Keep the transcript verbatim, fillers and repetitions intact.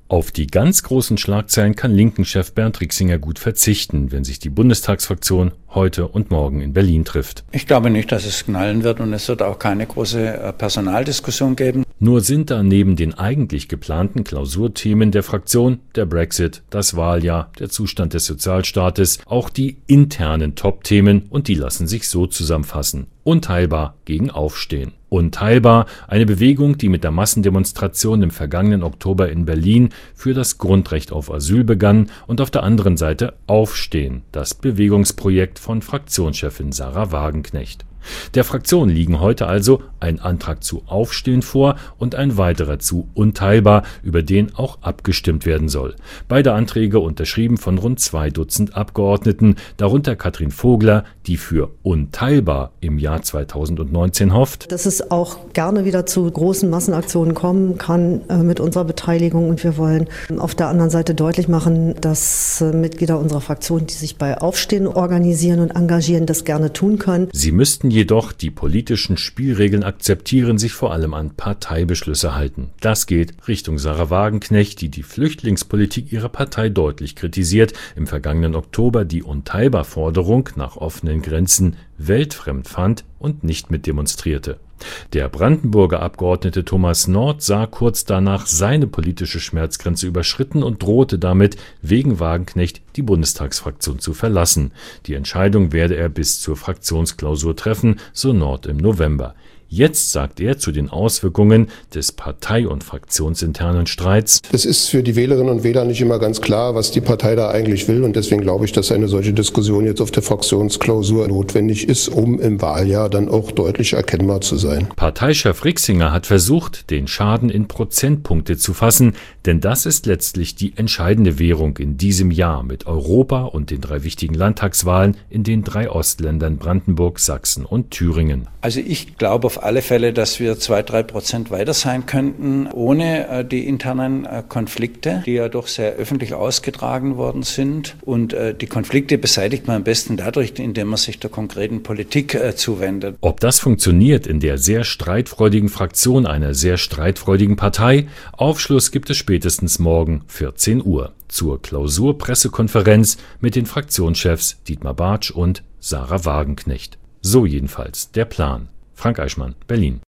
Auf die ganz großen Schlagzeilen kann Linken-Chef Bernd Rixinger gut verzichten, wenn sich die Bundestagsfraktion heute und morgen in Berlin trifft. Ich glaube nicht, dass es knallen wird und es wird auch keine große Personaldiskussion geben. Nur sind da neben den eigentlich geplanten Klausurthemen der Fraktion, der Brexit, das Wahljahr, der Zustand des Sozialstaates, auch die internen Top-Themen und die lassen sich so zusammenfassen. Unteilbar gegen Aufstehen. Unteilbar, eine Bewegung, die mit der Massendemonstration im vergangenen Oktober in Berlin für das Grundrecht auf Asyl begann, und auf der anderen Seite Aufstehen, das Bewegungsprojekt von Fraktionschefin Sahra Wagenknecht. Der Fraktion liegen heute also ein Antrag zu Aufstehen vor und ein weiterer zu Unteilbar, über den auch abgestimmt werden soll. Beide Anträge unterschrieben von rund zwei Dutzend Abgeordneten, darunter Katrin Vogler, die für Unteilbar im Jahr zweitausendneunzehn hofft, dass es auch gerne wieder zu großen Massenaktionen kommen kann äh, mit unserer Beteiligung, und wir wollen auf der anderen Seite deutlich machen, dass äh, Mitglieder unserer Fraktion, die sich bei Aufstehen organisieren und engagieren, das gerne tun können. Sie müssten jedoch die politischen Spielregeln akzeptieren, sich vor allem an Parteibeschlüsse halten. Das geht Richtung Sahra Wagenknecht, die die Flüchtlingspolitik ihrer Partei deutlich kritisiert, im vergangenen Oktober die Unteilbar-Forderung nach offenen Grenzen weltfremd fand und nicht mitdemonstrierte. Der Brandenburger Abgeordnete Thomas Nord sah kurz danach seine politische Schmerzgrenze überschritten und drohte damit, wegen Wagenknecht die Bundestagsfraktion zu verlassen. Die Entscheidung werde er bis zur Fraktionsklausur treffen, so Nord im November. Jetzt sagt er zu den Auswirkungen des partei- und fraktionsinternen Streits: Es ist für die Wählerinnen und Wähler nicht immer ganz klar, was die Partei da eigentlich will, und deswegen glaube ich, dass eine solche Diskussion jetzt auf der Fraktionsklausur notwendig ist, um im Wahljahr dann auch deutlich erkennbar zu sein. Parteichef Rixinger hat versucht, den Schaden in Prozentpunkte zu fassen, denn das ist letztlich die entscheidende Währung in diesem Jahr mit Europa und den drei wichtigen Landtagswahlen in den drei Ostländern Brandenburg, Sachsen und Thüringen. Also ich glaube auf alle Fälle, dass wir zwei, drei Prozent weiter sein könnten, ohne äh, die internen äh, Konflikte, die ja doch sehr öffentlich ausgetragen worden sind. Und äh, die Konflikte beseitigt man am besten dadurch, indem man sich der konkreten Politik äh, zuwendet. Ob das funktioniert in der sehr streitfreudigen Fraktion einer sehr streitfreudigen Partei? Aufschluss gibt es spätestens morgen vierzehn Uhr zur Klausurpressekonferenz mit den Fraktionschefs Dietmar Bartsch und Sahra Wagenknecht. So jedenfalls der Plan. Frank Eichmann, Berlin.